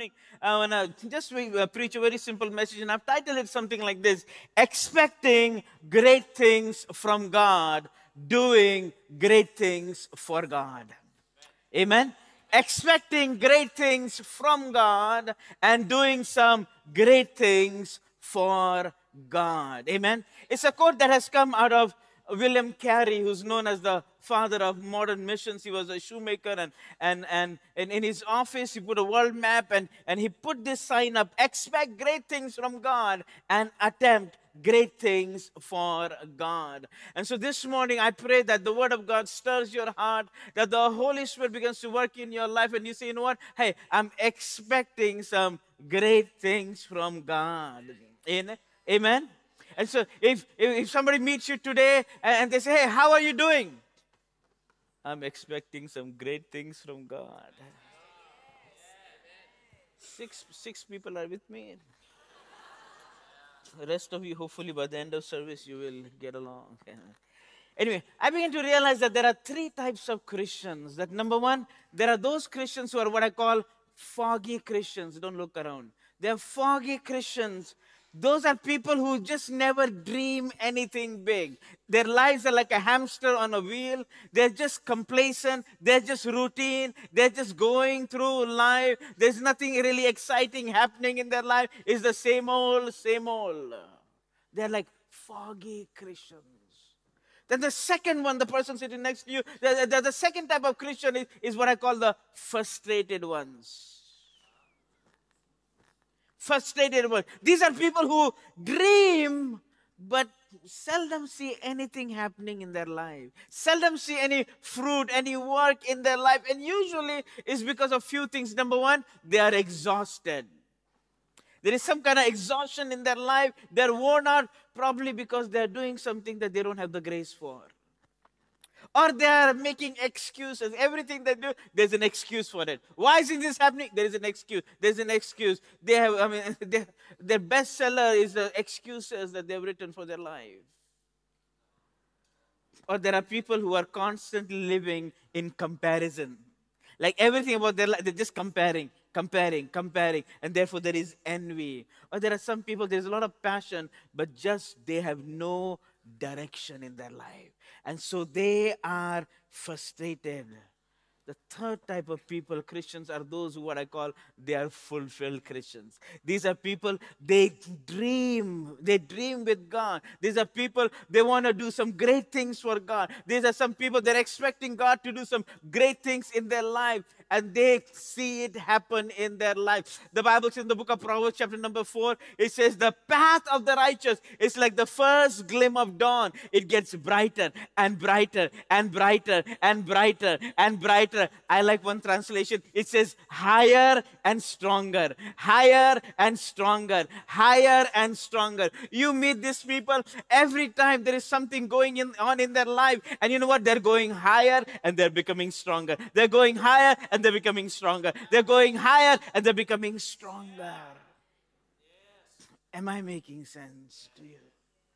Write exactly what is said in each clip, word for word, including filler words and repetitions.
morning I want to just uh, preach a very simple message, and I've titled it something like this: Expecting Great Things from God, Doing Great Things for God. Amen. Expecting great things from God and doing some great things for God. Amen. It's a quote that has come out of William Carey, who's known as the father of modern missions. He was a shoemaker, and, and, and, and in his office, he put a world map, and, and he put this sign up: expect great things from God and attempt great things for God. And so this morning, I pray that the Word of God stirs your heart, that the Holy Spirit begins to work in your life, and you say, you know what? Hey, I'm expecting some great things from God. Amen? And so if, if somebody meets you today and they say, hey, how are you doing? I'm expecting some great things from God. Six, six people are with me. The rest of you, hopefully by the end of service, you will get along. Anyway, I begin to realize that there are three types of Christians. That number one, there are those Christians who are what I call foggy Christians. Don't look around. They're foggy Christians. Those are people who just never dream anything big. Their lives are like a hamster on a wheel. They're just complacent. They're just routine. They're just going through life. There's nothing really exciting happening in their life. It's the same old, same old. They're like foggy Christians. Then the second one, the person sitting next to you, the, the, the second type of Christian is, is what I call the frustrated ones. Frustrated ones. These are people who dream, but seldom see anything happening in their life. Seldom see any fruit, any work in their life. And usually it's because of few things. Number one, they are exhausted. There is some kind of exhaustion in their life. They're worn out, probably because they're doing something that they don't have the grace for. Or they are making excuses. Everything they do, there's an excuse for it. Why isn't this happening? There is an excuse. There's an excuse. They have, I mean, they, their bestseller is the excuses that they've written for their life. Or there are people who are constantly living in comparison. Like everything about their life, they're just comparing, comparing, comparing. And therefore there is envy. Or there are some people, there's a lot of passion, but just they have no direction in their life. And so they are frustrated. The third type of people, Christians, are those who what I call, they are fulfilled Christians. These are people, they dream. They dream with God. These are people, they want to do some great things for God. These are some people, they're expecting God to do some great things in their life. And they see it happen in their life. The Bible says in the book of Proverbs, chapter number four, it says, the path of the righteous is like the first gleam of dawn. It gets brighter and brighter and brighter and brighter and brighter. I like one translation. It says, higher and stronger, higher and stronger, higher and stronger. You meet these people every time there is something going in, on in their life. And you know what? They're going higher and they're becoming stronger. They're going higher and they're becoming stronger. They're going higher and they're becoming stronger. Am I making sense to you?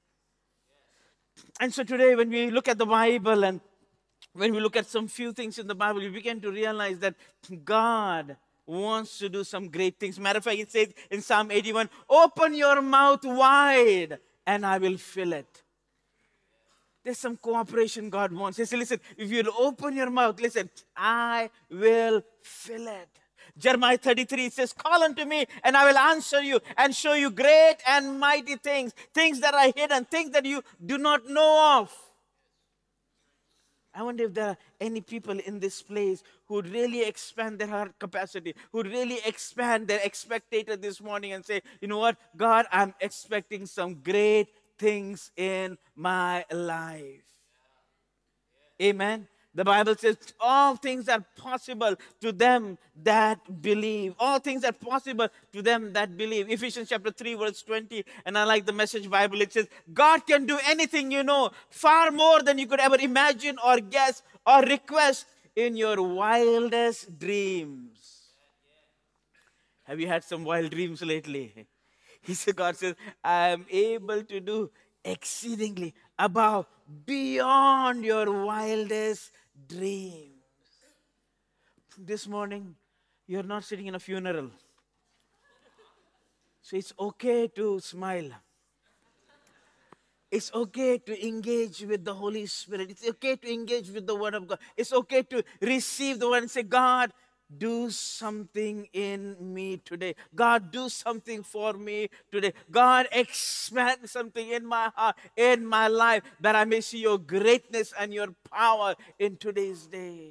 And so today when we look at the Bible and when we look at some few things in the Bible, we begin to realize that God wants to do some great things. Matter of fact, it says in Psalm eighty-one, open your mouth wide and I will fill it. There's some cooperation God wants. He says, listen, if you'll open your mouth, listen, I will fill it. Jeremiah thirty-three says, call unto me and I will answer you and show you great and mighty things, things that are hidden, things that you do not know of. I wonder if there are any people in this place who would really expand their heart capacity, who would really expand their expectator this morning and say, you know what, God, I'm expecting some great things in my life. Amen. The Bible says all things are possible to them that believe. All things are possible to them that believe. Ephesians chapter three verse twenty. And I like the Message Bible. It says, God can do anything you know, far more than you could ever imagine or guess or request in your wildest dreams. Have you had some wild dreams lately? He said, God says, I am able to do exceedingly above, beyond your wildest dreams. This morning, you're not sitting in a funeral. So it's okay to smile. It's okay to engage with the Holy Spirit. It's okay to engage with the Word of God. It's okay to receive the Word and say, God, do something in me today. God, do something for me today. God, expand something in my heart, in my life, that I may see your greatness and your power in today's day.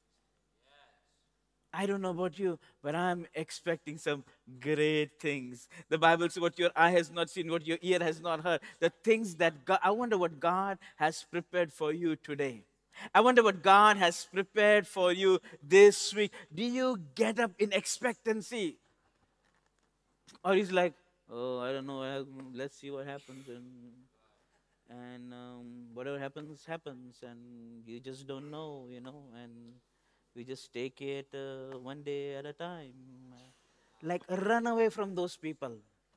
I don't know about you, but I'm expecting some great things. The Bible says what your eye has not seen, what your ear has not heard. The things that God, I wonder what God has prepared for you today. I wonder what God has prepared for you this week. Do you get up in expectancy? Or is like, oh, I don't know, uh, let's see what happens. And, and um, whatever happens, happens. And you just don't know, you know. And we just take it uh, one day at a time. Like, run away from those people.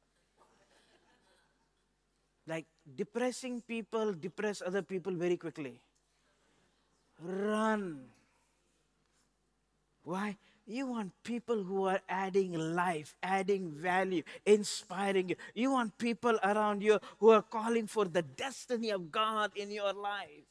Like, depressing people depress other people very quickly. Run. Why? You want people who are adding life, adding value, inspiring you. You want people around you who are calling for the destiny of God in your life.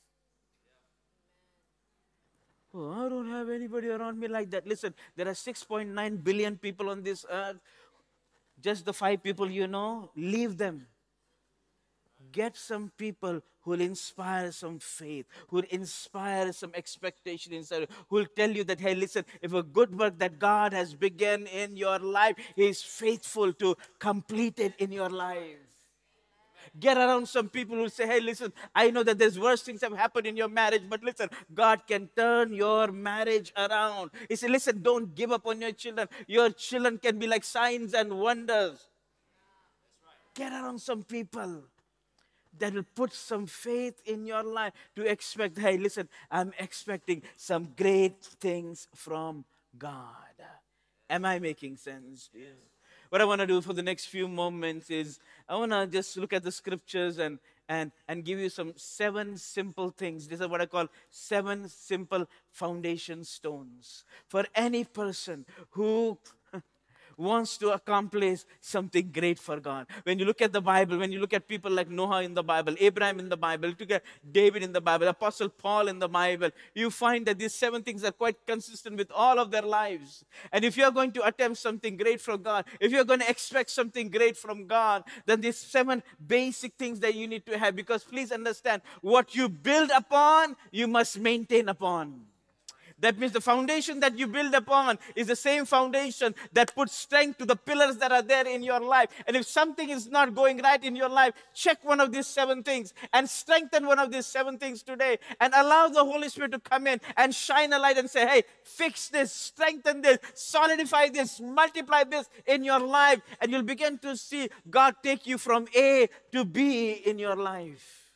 Oh, I don't have anybody around me like that. Listen, there are six point nine billion people on this earth. Just the five people you know, leave them. Get some people who will inspire some faith, who will inspire some expectation inside, who will tell you that, hey, listen, if a good work that God has begun in your life, He is faithful to complete it in your life. Get around some people who say, hey, listen, I know that there's worse things have happened in your marriage, but listen, God can turn your marriage around. He said, listen, don't give up on your children. Your children can be like signs and wonders. Get around some people that will put some faith in your life to expect, hey, listen, I'm expecting some great things from God. Am I making sense to you? What I want to do for the next few moments is I want to just look at the scriptures and, and, and give you some seven simple things. These are what I call seven simple foundation stones for any person who wants to accomplish something great for God. When you look at the Bible, when you look at people like Noah in the Bible, Abraham in the Bible, look at David in the Bible, Apostle Paul in the Bible, you find that these seven things are quite consistent with all of their lives. And if you're going to attempt something great from God, if you're going to expect something great from God, then these seven basic things that you need to have, because please understand, what you build upon, you must maintain upon. That means the foundation that you build upon is the same foundation that puts strength to the pillars that are there in your life. And if something is not going right in your life, check one of these seven things and strengthen one of these seven things today and allow the Holy Spirit to come in and shine a light and say, hey, fix this, strengthen this, solidify this, multiply this in your life. And you'll begin to see God take you from A to B in your life.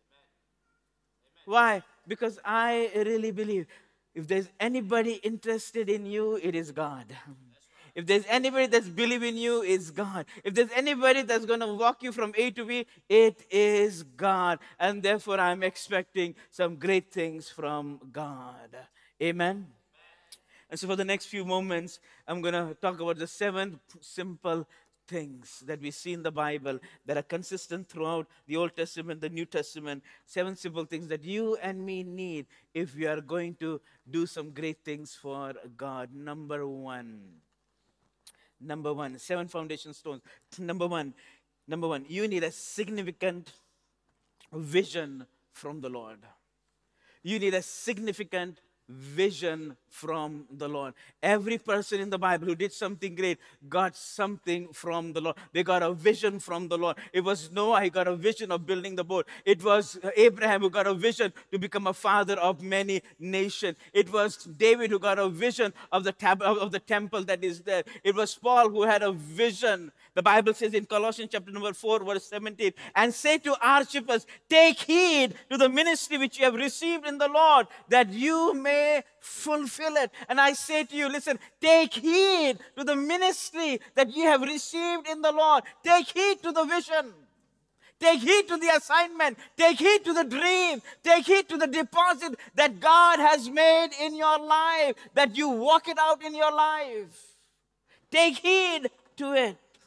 Why? Because I really believe if there's anybody interested in you, it is God. If there's anybody that's believing you, it's God. If there's anybody that's going to walk you from A to B, it is God. And therefore, I'm expecting some great things from God. Amen? And so for the next few moments, I'm going to talk about the seven simple things that we see in the Bible that are consistent throughout the Old Testament, the New Testament. Seven simple things that you and me need if we are going to do some great things for God. Number one. Number one. Seven foundation stones. Number one. Number one. You need a significant vision from the Lord. You need a significant vision from the Lord. Every person in the Bible who did something great got something from the Lord. They got a vision from the Lord. It was Noah who got a vision of building the boat. It was Abraham who got a vision to become a father of many nations. It was David who got a vision of the tab- of the temple that is there. It was Paul who had a vision. The Bible says in Colossians chapter number four, verse seventeen, and say to Archippus, take heed to the ministry which you have received in the Lord, that you may fulfill it. And I say to you, listen, take heed to the ministry that you have received in the Lord. Take heed to the vision. Take heed to the assignment. Take heed to the dream. Take heed to the deposit that God has made in your life, that you walk it out in your life. Take heed to it.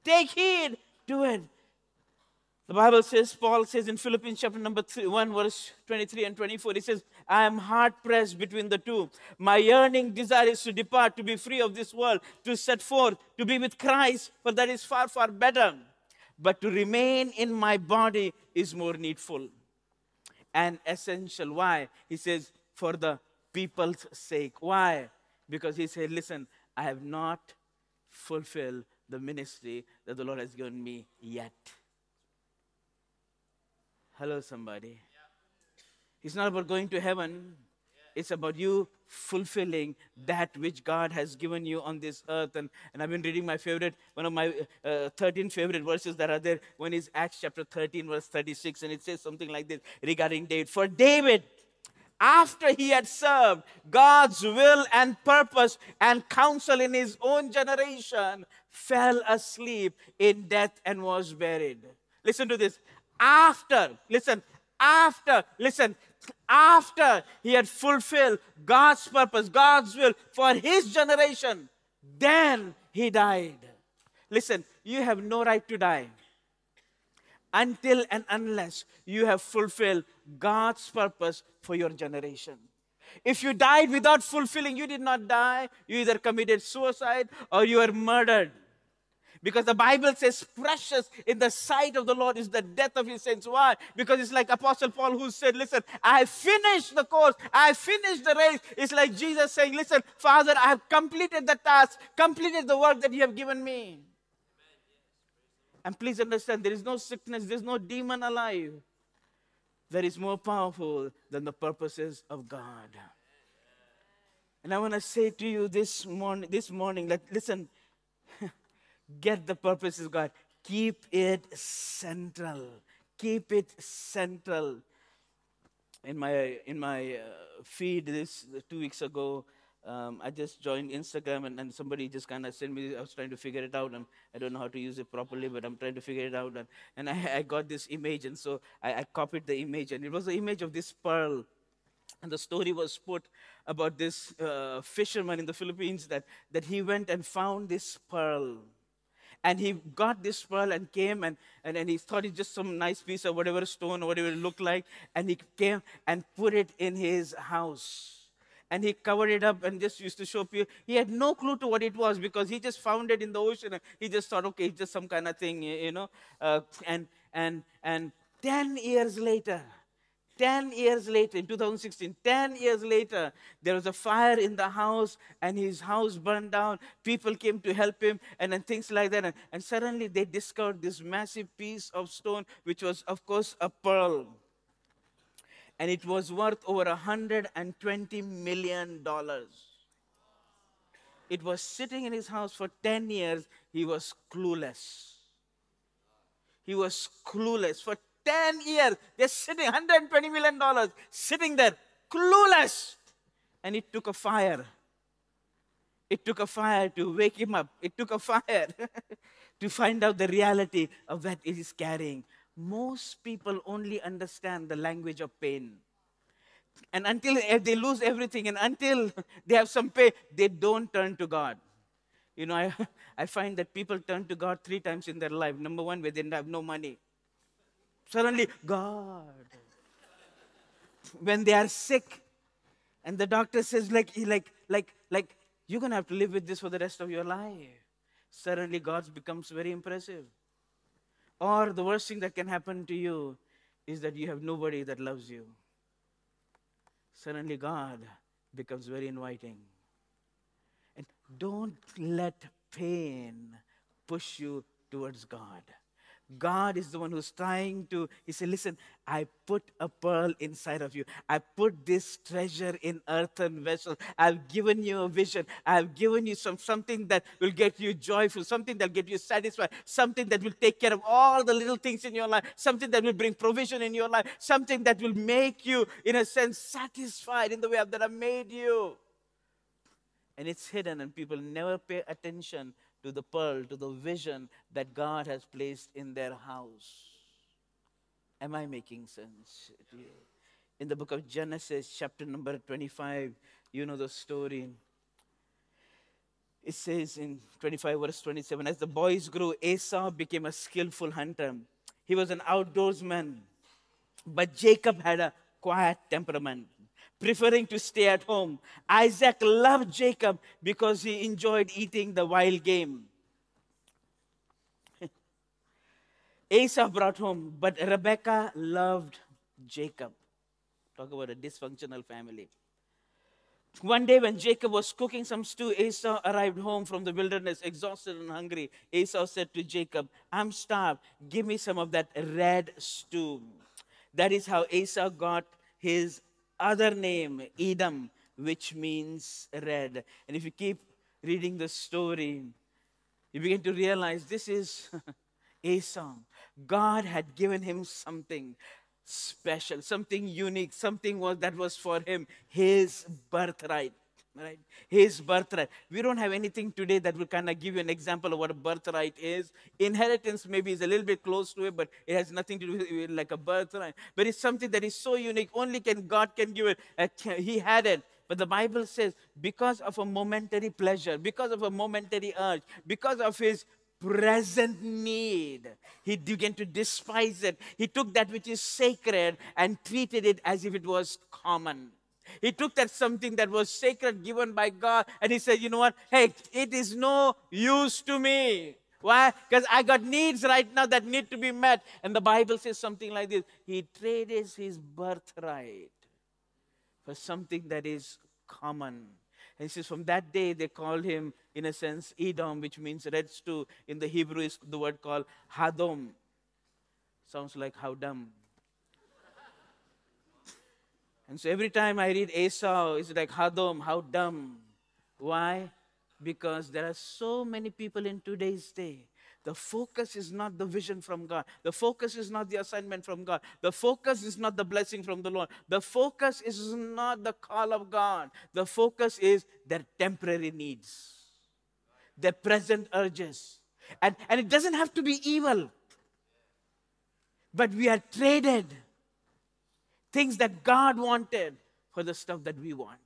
Take heed to it. The Bible says, Paul says in Philippians chapter number three, one, verse twenty-three and twenty-four, he says, I am hard pressed between the two. My yearning desire is to depart, to be free of this world, to set forth, to be with Christ, for that is far, far better. But to remain in my body is more needful and essential. Why? He says, for the people's sake. Why? Because he said, listen, I have not fulfilled the ministry that the Lord has given me yet. Hello, somebody. It's not about going to heaven. It's about you fulfilling that which God has given you on this earth. And, and I've been reading my favorite, one of my uh, thirteen favorite verses that are there. One is Acts chapter thirteen, verse thirty-six. And it says something like this regarding David. For David, after he had served God's will and purpose and counsel in his own generation, fell asleep in death and was buried. Listen to this. After, listen, after, listen, after he had fulfilled God's purpose, God's will for his generation, then he died. Listen, you have no right to die until and unless you have fulfilled God's purpose for your generation. If you died without fulfilling, you did not die. You either committed suicide or you were murdered. Because the Bible says precious in the sight of the Lord is the death of his saints. Why? Because it's like Apostle Paul who said, listen, I have finished the course. I have finished the race. It's like Jesus saying, listen, Father, I have completed the task, completed the work that you have given me. And please understand, there is no sickness, there is no demon alive that is more powerful than the purposes of God. And I want to say to you this morning, this morning, that listen, get the purposes of God. Keep it central. Keep it central. In my in my uh, feed this two weeks ago, um, I just joined Instagram, and, and somebody just kind of sent me. I was trying to figure it out, and I don't know how to use it properly, but I'm trying to figure it out. And, and I, I got this image, and so I, I copied the image, and it was the image of this pearl. And the story was put about this uh, fisherman in the Philippines that, that he went and found this pearl. And he got this pearl and came and, and, and he thought it's just some nice piece of whatever stone or whatever it looked like. And he came and put it in his house. And he covered it up and just used to show people. He had no clue to what it was because he just found it in the ocean. And he just thought, okay, it's just some kind of thing, you know. Uh, and, and, and ten years later, ten years later, in two thousand sixteen, ten years later, there was a fire in the house and his house burned down. People came to help him and, and things like that. And, and suddenly they discovered this massive piece of stone, which was, of course, a pearl. And it was worth over one hundred twenty million dollars. It was sitting in his house for ten years. He was clueless. He was clueless. For ten years, they're sitting, one hundred twenty million dollars, sitting there, clueless. And it took a fire. It took a fire to wake him up. It took a fire to find out the reality of what it is carrying. Most people only understand the language of pain. And until they lose everything and until they have some pain, they don't turn to God. You know, I, I find that people turn to God three times in their life. Number one, when they have no money. Suddenly, God. When they are sick, and the doctor says, like, like, like, like, you're going to have to live with this for the rest of your life. Suddenly, God becomes very impressive. Or the worst thing that can happen to you is that you have nobody that loves you. Suddenly, God becomes very inviting. And don't let pain push you towards God. God is the one who's trying to, he said, listen, I put a pearl inside of you. I put this treasure in earthen vessels. I've given you a vision. I've given you some something that will get you joyful, something that will get you satisfied, something that will take care of all the little things in your life, something that will bring provision in your life, something that will make you, in a sense, satisfied in the way that I made you. And it's hidden, and people never pay attention to the pearl, to the vision that God has placed in their house. Am I making sense to you? In the book of Genesis, chapter number twenty-five, you know the story. It says in twenty-five, verse twenty-seven, as the boys grew, Esau became a skillful hunter. He was an outdoorsman, but Jacob had a quiet temperament, preferring to stay at home. Isaac loved Jacob because he enjoyed eating the wild game. Esau brought home, but Rebekah loved Jacob. Talk about a dysfunctional family. One day when Jacob was cooking some stew, Esau arrived home from the wilderness, exhausted and hungry. Esau said to Jacob, I'm starved. Give me some of that red stew. That is how Esau got his other name, Edom, which means red. And if you keep reading the story, you begin to realize this is Esau. God had given him something special, something unique, something was, that was for him, his birthright. Right? His birthright. We don't have anything today that will kind of give you an example of what a birthright is. Inheritance maybe is a little bit close to it, but it has nothing to do with it like a birthright. But it's something that is so unique. Only can God can give it. Uh, He had it. But the Bible says, because of a momentary pleasure, because of a momentary urge, because of his present need, he began to despise it. He took that which is sacred and treated it as if it was common. He took that something that was sacred given by God and he said, you know what? Hey, it is no use to me. Why? Because I got needs right now that need to be met. And the Bible says something like this. He traded his birthright for something that is common. And he says from that day they called him, in a sense, Edom, which means red stew. In the Hebrew is the word called Hadom. Sounds like how dumb. And so every time I read Esau, it's like Hadom, how dumb. Why? Because there are so many people in today's day. The focus is not the vision from God. The focus is not the assignment from God. The focus is not the blessing from the Lord. The focus is not the call of God. The focus is their temporary needs, their present urges. And, and it doesn't have to be evil. But we are traded things that God wanted for the stuff that we want.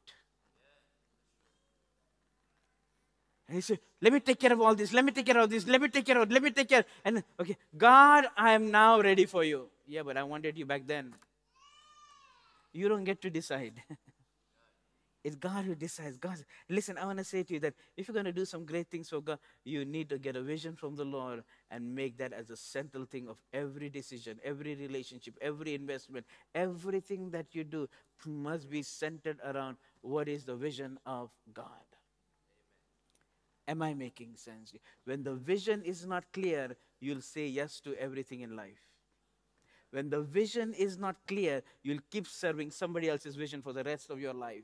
And he said, let me take care of all this. Let me take care of this. Let me take care of it. Let me take care. And okay, God, I am now ready for you. Yeah, but I wanted you back then. You don't get to decide. It's God who decides. God, listen, I want to say to you that if you're going to do some great things for God, you need to get a vision from the Lord and make that as a central thing of every decision, every relationship, every investment. Everything that you do must be centered around what is the vision of God. Am I making sense? When the vision is not clear, you'll say yes to everything in life. When the vision is not clear, you'll keep serving somebody else's vision for the rest of your life.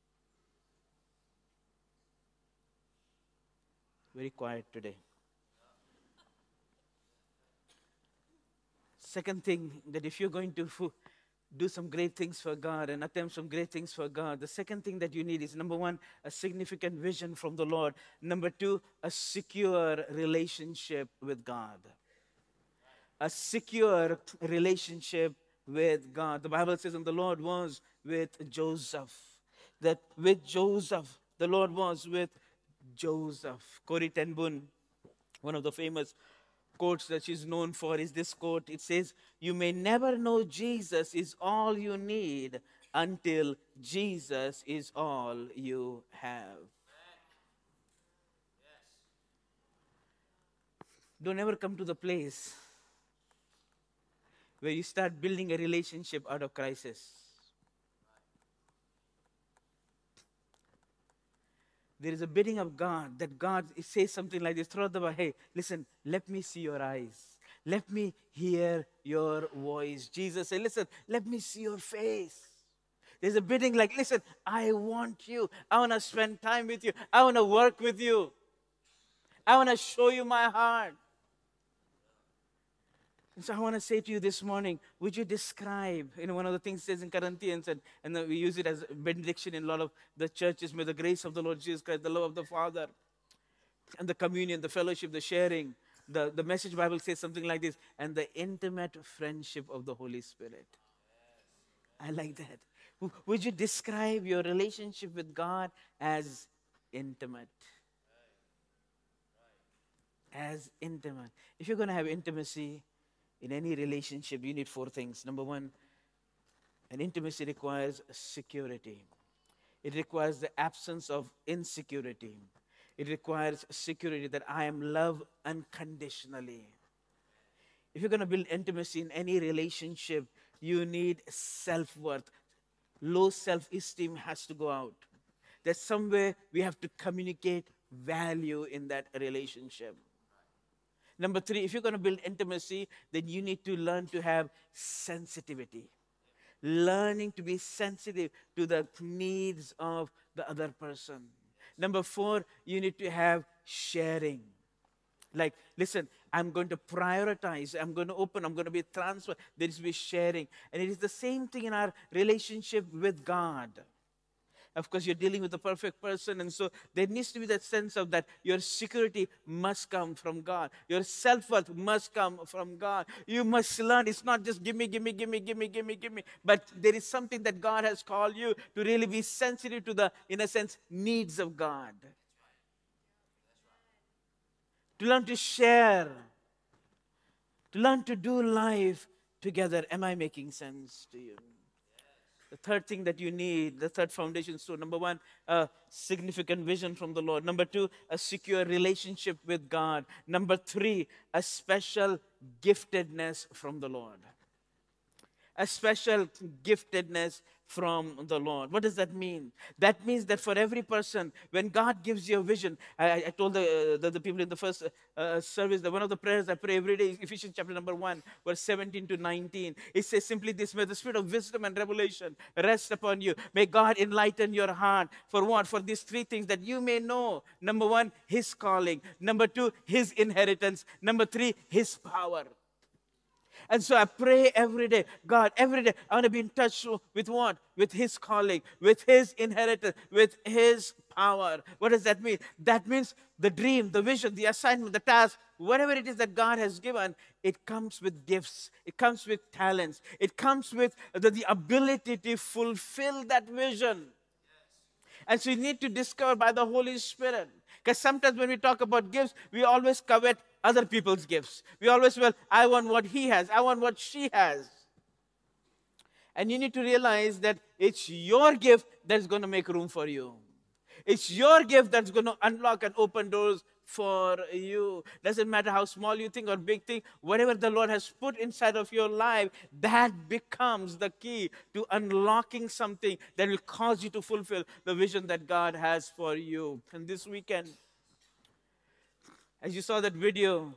Very quiet today. Second thing, that if you're going to do some great things for God and attempt some great things for God, the second thing that you need is, number one, a significant vision from the Lord. Number two, a secure relationship with God. A secure relationship with God. The Bible says, and the Lord was with Joseph. That with Joseph, the Lord was with Joseph. Corrie ten Boom, one of the famous quotes that she's known for is this quote. It says, you may never know Jesus is all you need until Jesus is all you have. Don't ever come to the place where you start building a relationship out of crisis. There is a bidding of God, that God says something like this throughout the Bible. Hey, listen, let me see your eyes. Let me hear your voice. Jesus said, listen, let me see your face. There's a bidding like, listen, I want you. I want to spend time with you. I want to work with you. I want to show you my heart. And so I want to say to you this morning, would you describe, you know, one of the things it says in Corinthians, and, and we use it as benediction in a lot of the churches, may the grace of the Lord Jesus Christ, the love of the Father, and the communion, the fellowship, the sharing, the, the Message Bible says something like this, and the intimate friendship of the Holy Spirit. I like that. Would you describe your relationship with God as intimate? as intimate. If you're going to have intimacy in any relationship, you need four things. Number one, an intimacy requires security. It requires the absence of insecurity. It requires security that I am loved unconditionally. If you're going to build intimacy in any relationship, you need self-worth. Low self-esteem has to go out. There's somewhere we have to communicate value in that relationship. Number three, if you're going to build intimacy, then you need to learn to have sensitivity. Learning to be sensitive to the needs of the other person. Number four, you need to have sharing. Like, listen, I'm going to prioritize, I'm going to open, I'm going to be transferred. There is be sharing. And it is the same thing in our relationship with God. Of course, you're dealing with a perfect person, and so there needs to be that sense of that your security must come from God. Your self-worth must come from God. You must learn. It's not just give me, give me, give me, give me, give me, give me. But there is something that God has called you to really be sensitive to the, in a sense, needs of God. To learn to share. To learn to do life together. Am I making sense to you? The third thing that you need, the third foundation stone, number one, a significant vision from the Lord. Number two, a secure relationship with God. Number three, a special giftedness from the Lord. A special giftedness from the Lord. What does that mean? That means that for every person, when God gives you a vision, I, I told the, the, the people in the first uh, service that one of the prayers I pray every day is Ephesians chapter number one, verse seventeen to nineteen. It says simply this: may the spirit of wisdom and revelation rest upon you. May God enlighten your heart. For what? For these three things that you may know. Number one, His calling. Number two, His inheritance. Number three, His power. And so I pray every day, God, every day, I want to be in touch with what? With His calling, with His inheritance, with His power. What does that mean? That means the dream, the vision, the assignment, the task, whatever it is that God has given, it comes with gifts. It comes with talents. It comes with the, the ability to fulfill that vision. And so you need to discover by the Holy Spirit. Because sometimes when we talk about gifts, we always covet other people's gifts. We always, well, I want what he has. I want what she has. And you need to realize that it's your gift that's going to make room for you. It's your gift that's going to unlock and open doors for you. Doesn't matter how small you think or big thing, whatever the Lord has put inside of your life, that becomes the key to unlocking something that will cause you to fulfill the vision that God has for you. And this weekend, as you saw that video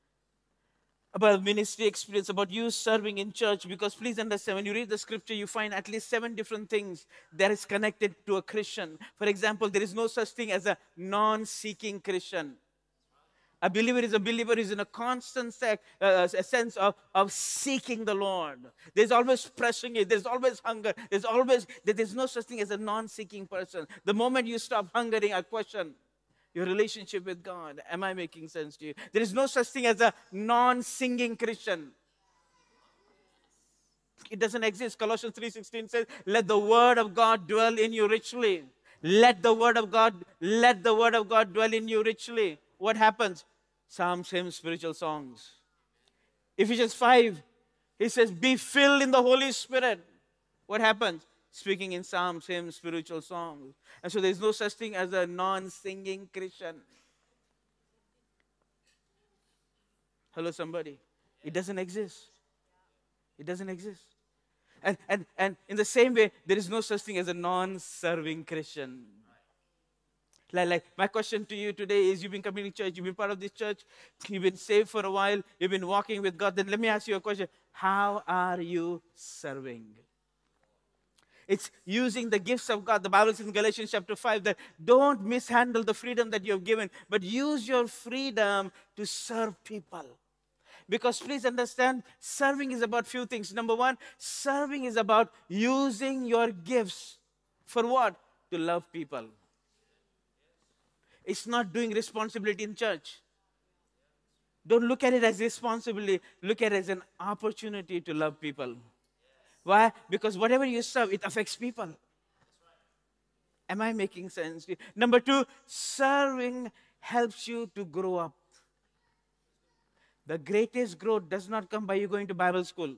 about ministry experience, about you serving in church, because please understand, when you read the scripture, you find at least seven different things that is connected to a Christian. For example, there is no such thing as a non-seeking Christian. A believer is a believer who is in a constant sec, uh, a sense of, of seeking the Lord. There's always pressing it. There's always hunger. There's always, there's no such thing as a non-seeking person. The moment you stop hungering, I question your relationship with God. Am I making sense to you? There is no such thing as a non-singing Christian. It doesn't exist. Colossians three sixteen says, let the word of God dwell in you richly. Let the word of God, let the word of God dwell in you richly. What happens? Psalms, hymns, spiritual songs. Ephesians five, he says, be filled in the Holy Spirit. What happens? Speaking in psalms, hymns, spiritual songs. And so there's no such thing as a non-singing Christian. Hello, somebody. It doesn't exist. It doesn't exist. And, and, and in the same way, there is no such thing as a non-serving Christian. Like, like my question to you today is, you've been coming to church, you've been part of this church, you've been saved for a while, you've been walking with God. Then let me ask you a question. How are you serving? It's using the gifts of God. The Bible says in Galatians chapter five that don't mishandle the freedom that you have given, but use your freedom to serve people. Because please understand, serving is about few things. Number one, serving is about using your gifts for what? To love people. It's not doing responsibility in church. Don't look at it as responsibility. Look at it as an opportunity to love people. Why? Because whatever you serve, it affects people. Am I making sense? Number two, serving helps you to grow up. The greatest growth does not come by you going to Bible school.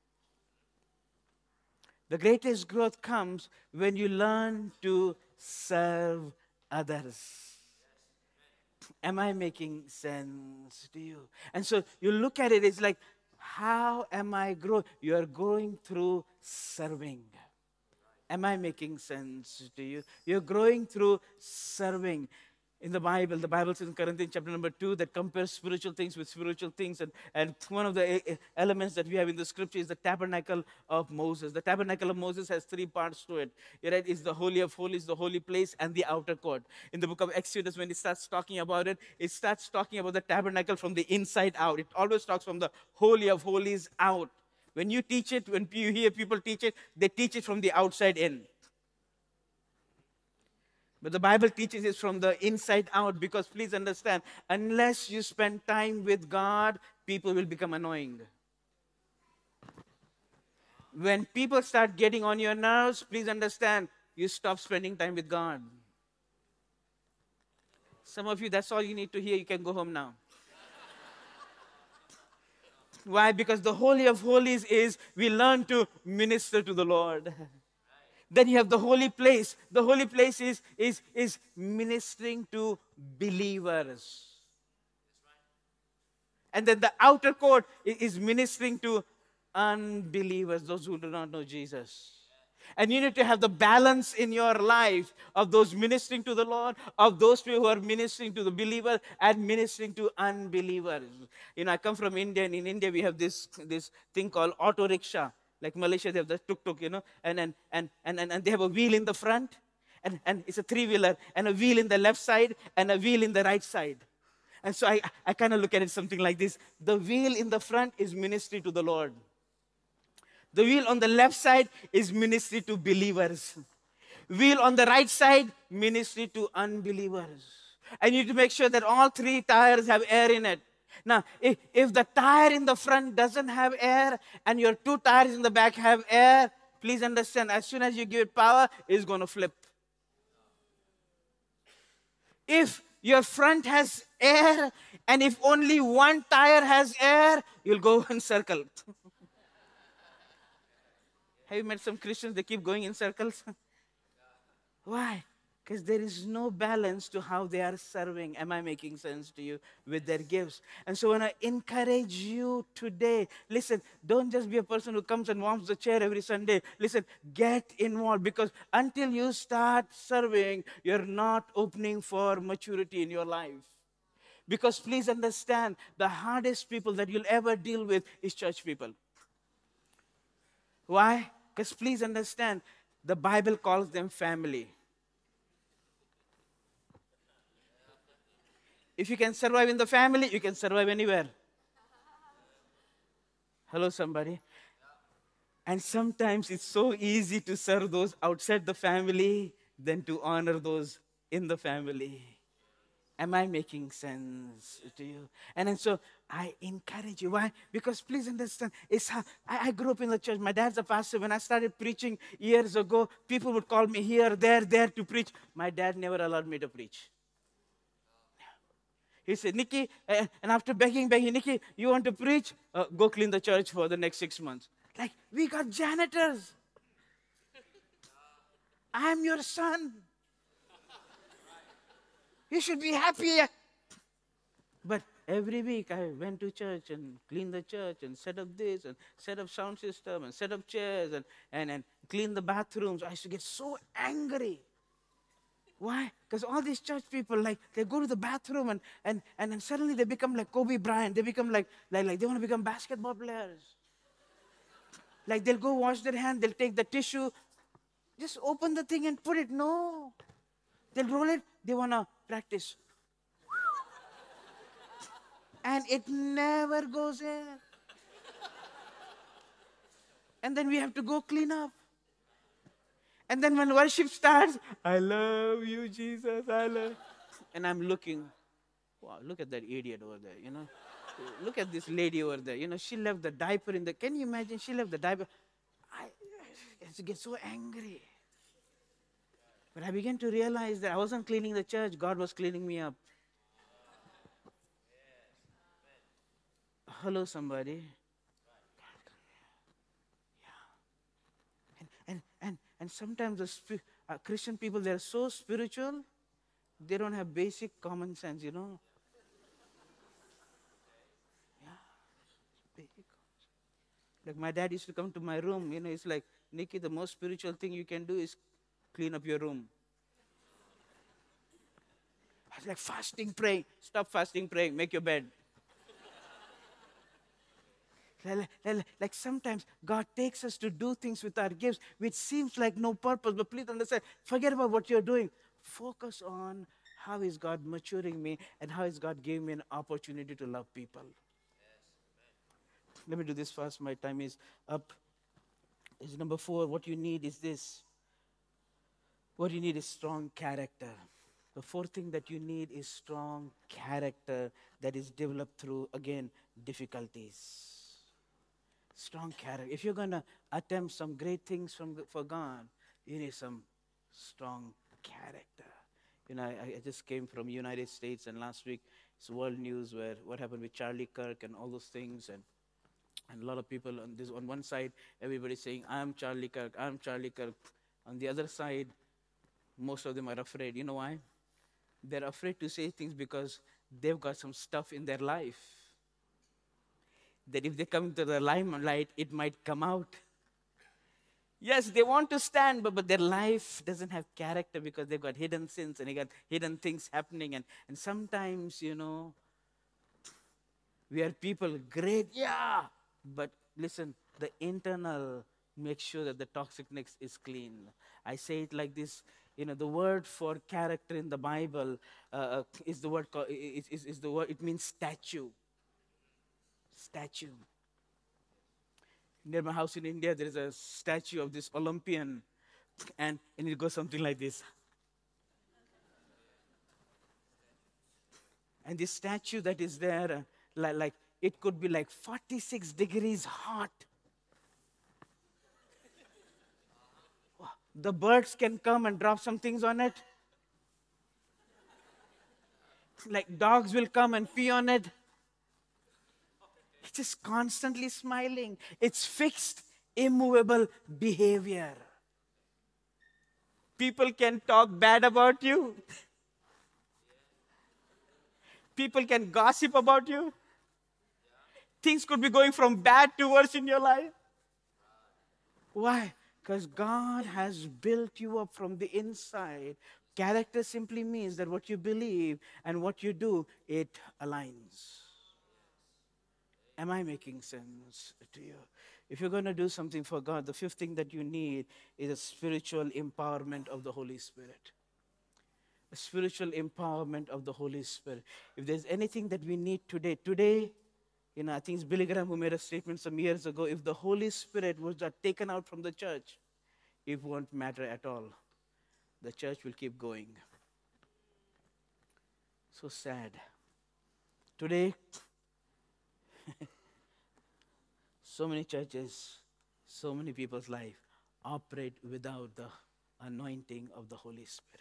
The greatest growth comes when you learn to serve others. Am I making sense to you? And so you look at it, it's like, how am I growing? You are growing through serving. Am I making sense to you? You're growing through serving. In the Bible, the Bible says in Corinthians chapter number two that compares spiritual things with spiritual things. And, and one of the e- e- elements that we have in the scripture is the tabernacle of Moses. The tabernacle of Moses has three parts to it. You're right, it's the Holy of Holies, the holy place, and the outer court. In the book of Exodus, when it starts talking about it, it starts talking about the tabernacle from the inside out. It always talks from the Holy of Holies out. When you teach it, when you hear people teach it, they teach it from the outside in. But the Bible teaches it from the inside out, because please understand, unless you spend time with God, people will become annoying. When people start getting on your nerves, please understand, you stop spending time with God. Some of you, that's all you need to hear. You can go home now. Why? Because the Holy of Holies is we learn to minister to the Lord. Then you have the holy place. The holy place is, is, is ministering to believers. And then the outer court is ministering to unbelievers, those who do not know Jesus. And you need to have the balance in your life of those ministering to the Lord, of those people who are ministering to the believer and ministering to unbelievers. You know, I come from India, and in India we have this, this thing called auto rickshaw. Like Malaysia, they have the tuk-tuk, you know, and, and, and, and, and, and they have a wheel in the front, and, and it's a three-wheeler, and a wheel in the left side, and a wheel in the right side. And so I, I kind of look at it something like this. The wheel in the front is ministry to the Lord. The wheel on the left side is ministry to believers. Wheel on the right side, ministry to unbelievers. And you need to make sure that all three tires have air in it. Now, if, if the tire in the front doesn't have air and your two tires in the back have air, please understand, as soon as you give it power, it's going to flip. If your front has air and if only one tire has air, you'll go in circle. Have you met some Christians, they keep going in circles? Why? Because there is no balance to how they are serving. Am I making sense to you with their gifts? And so when I encourage you today, listen, don't just be a person who comes and warms the chair every Sunday. Listen, get involved, because until you start serving, you're not opening for maturity in your life. Because please understand, the hardest people that you'll ever deal with is church people. Why? Because please understand, the Bible calls them family. If you can survive in the family, you can survive anywhere. Hello, somebody. And sometimes it's so easy to serve those outside the family than to honor those in the family. Am I making sense to you? And then so I encourage you. Why? Because please understand, it's how, I, I grew up in the church. My dad's a pastor. When I started preaching years ago, people would call me here, there, there to preach. My dad never allowed me to preach. He said, Nikki, uh, and after begging, begging, Nikki, you want to preach? Uh, go clean the church for the next six months. Like, we got janitors. I'm your son. You should be happy. But every week I went to church and cleaned the church and set up this and set up sound system and set up chairs and, and, and clean the bathrooms. I used to get so angry. Why? Because all these church people, like, they go to the bathroom and, and, and then suddenly they become like Kobe Bryant. They become like, like, like they want to become basketball players. Like, they'll go wash their hand, they'll take the tissue, just open the thing and put it. No. They'll roll it, they want to practice. And it never goes in. And then we have to go clean up. And then when worship starts, I love you, Jesus, I love. And I'm looking, wow, look at that idiot over there, you know. Look at this lady over there. You know, she left the diaper in the, can you imagine? She left the diaper. I, I get so angry. But I began to realize that I wasn't cleaning the church, God was cleaning me up. Hello, somebody. And, and, and, and sometimes the spi- uh, Christian people, they're so spiritual, they don't have basic common sense, you know. Yeah, basic. Like my dad used to come to my room, you know, it's like, Nikki, the most spiritual thing you can do is clean up your room. I was like, fasting, praying. Stop fasting, praying. Make your bed. Like like- like sometimes God takes us to do things with our gifts, which seems like no purpose. But please understand, forget about what you're doing. Focus on how is God maturing me and how is God giving me an opportunity to love people. Let me do this fast. My time is up. Is number four. What you need is this. What you need is strong character. The fourth thing that you need is strong character that is developed through, again, difficulties. Strong character. If you're going to attempt some great things from, for God, you need some strong character. You know, I, I just came from United States, and last week it's world news where what happened with Charlie Kirk and all those things, and and a lot of people on this on one side, everybody saying, "I'm Charlie Kirk, I'm Charlie Kirk." On the other side, most of them are afraid. You know why? They're afraid to say things because they've got some stuff in their life that if they come to the limelight, it might come out. Yes, they want to stand, but, but their life doesn't have character because they've got hidden sins and they got hidden things happening. And, and sometimes, you know, we are people great, yeah. But listen, the internal, make sure that the toxicness is clean. I say it like this, you know, the word for character in the Bible uh, uh, is the word, co- is, is, is the word, it means statue. Statue. Near my house in India, there is a statue of this Olympian, and, and it goes something like this. And this statue that is there, uh, like, like it could be like forty-six degrees hot. The birds can come and drop some things on it. Like dogs will come and pee on it. It's just constantly smiling. It's fixed, immovable behavior. People can talk bad about you. People can gossip about you. Things could be going from bad to worse in your life. Why? Because God has built you up from the inside. Character simply means that what you believe and what you do, it aligns. Am I making sense to you? If you're going to do something for God, the fifth thing that you need is a spiritual empowerment of the Holy Spirit. A spiritual empowerment of the Holy Spirit. If there's anything that we need today, today, you know, I think it's Billy Graham who made a statement some years ago. If the Holy Spirit was uh, taken out from the church, it won't matter at all. The church will keep going. So sad. Today, so many churches, so many people's life operate without the anointing of the Holy Spirit.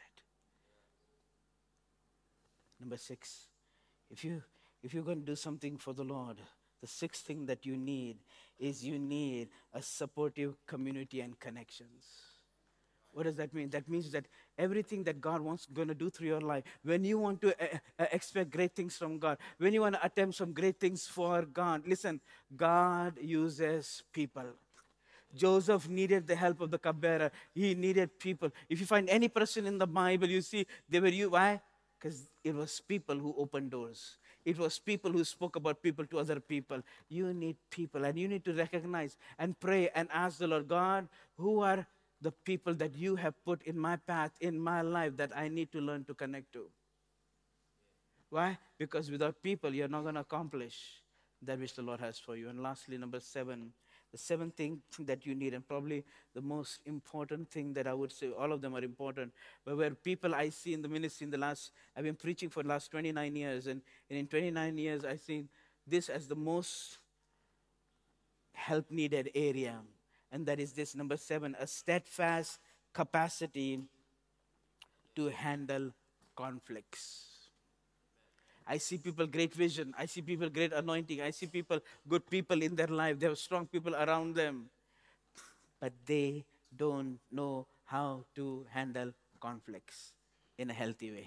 Number six, if you if you're going to do something for the Lord, the sixth thing that you need is you need a supportive community and connections. What does that mean? That means that everything that God wants going to do through your life, when you want to uh, uh, expect great things from God, when you want to attempt some great things for God, listen, God uses people. Joseph needed the help of the cupbearer. He needed people. If you find any person in the Bible, you see, they were you. Why? Because it was people who opened doors. It was people who spoke about people to other people. You need people, and you need to recognize and pray and ask the Lord, God, who are the people that you have put in my path, in my life, that I need to learn to connect to? Why? Because without people, you're not going to accomplish that which the Lord has for you. And lastly, number seven, the seventh thing that you need, and probably the most important thing that I would say, all of them are important, but where people I see in the ministry in the last, I've been preaching for the last twenty-nine years, and, and in twenty-nine years, I've seen this as the most help needed area. And that is this, number seven, a steadfast capacity to handle conflicts. I see people great vision. I see people great anointing. I see people, good people in their life. They have strong people around them. But they don't know how to handle conflicts in a healthy way.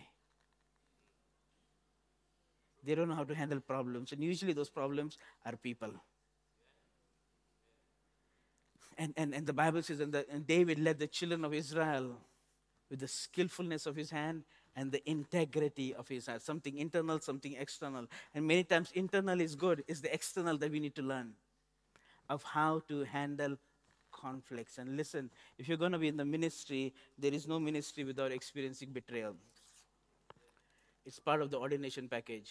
They don't know how to handle problems. And usually those problems are people. And, and, and the Bible says, and, the, and David led the children of Israel with the skillfulness of his hand and the integrity of his heart. Something internal, something external. And many times internal is good. It's the external that we need to learn of how to handle conflicts. And listen, if you're going to be in the ministry, there is no ministry without experiencing betrayal. It's part of the ordination package.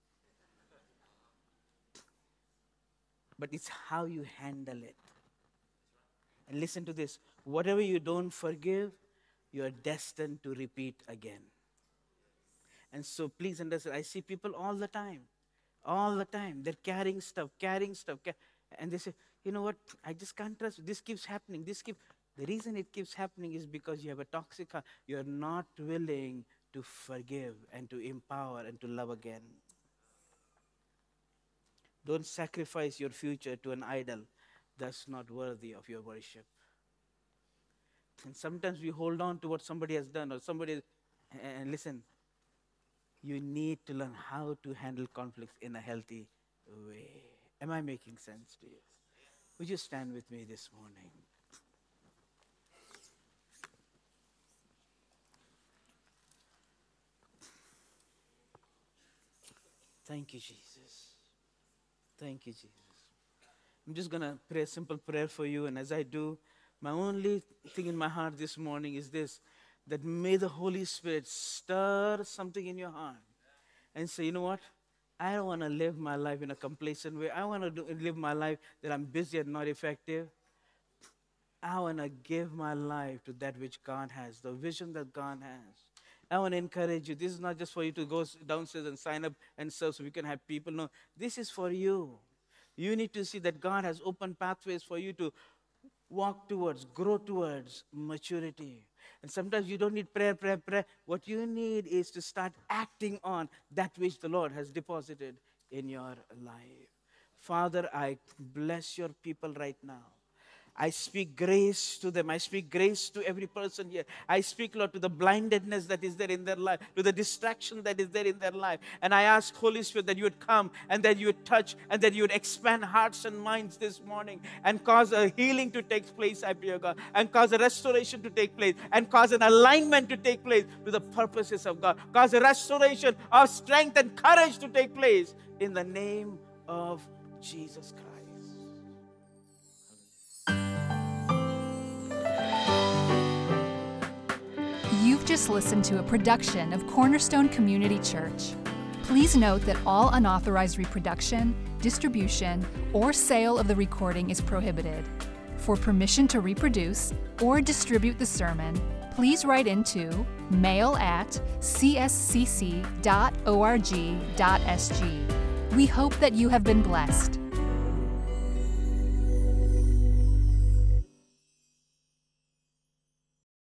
But it's how you handle it. And listen to this. Whatever you don't forgive, you are destined to repeat again. And so please understand, I see people all the time. All the time. They're carrying stuff, carrying stuff. Ca- and they say, you know what, I just can't trust. This keeps happening. This keeps. The reason it keeps happening is because you have a toxic heart. You're not willing to forgive and to empower and to love again. Don't sacrifice your future to an idol that's not worthy of your worship. And sometimes we hold on to what somebody has done or somebody, and listen, you need to learn how to handle conflicts in a healthy way. Am I making sense to you? Would you stand with me this morning? Thank you, Jesus. Thank you, Jesus. I'm just going to pray a simple prayer for you. And as I do, my only thing in my heart this morning is this, that may the Holy Spirit stir something in your heart and say, you know what? I don't want to live my life in a complacent way. I want to do, live my life that I'm busy and not effective. I want to give my life to that which God has, the vision that God has. I want to encourage you. This is not just for you to go downstairs and sign up and serve so we can have people. No, this is for you. You need to see that God has opened pathways for you to walk towards, grow towards maturity. And sometimes you don't need prayer, prayer, prayer. What you need is to start acting on that which the Lord has deposited in your life. Father, I bless your people right now. I speak grace to them. I speak grace to every person here. I speak, Lord, to the blindedness that is there in their life, to the distraction that is there in their life. And I ask, Holy Spirit, that you would come and that you would touch and that you would expand hearts and minds this morning and cause a healing to take place, I pray, God, and cause a restoration to take place and cause an alignment to take place to the purposes of God. Cause a restoration of strength and courage to take place in the name of Jesus Christ. You've just listened to a production of Cornerstone Community Church. Please note that all unauthorized reproduction, distribution, or sale of the recording is prohibited. For permission to reproduce or distribute the sermon, please write into mail at c s c c dot org dot s g. We hope that you have been blessed.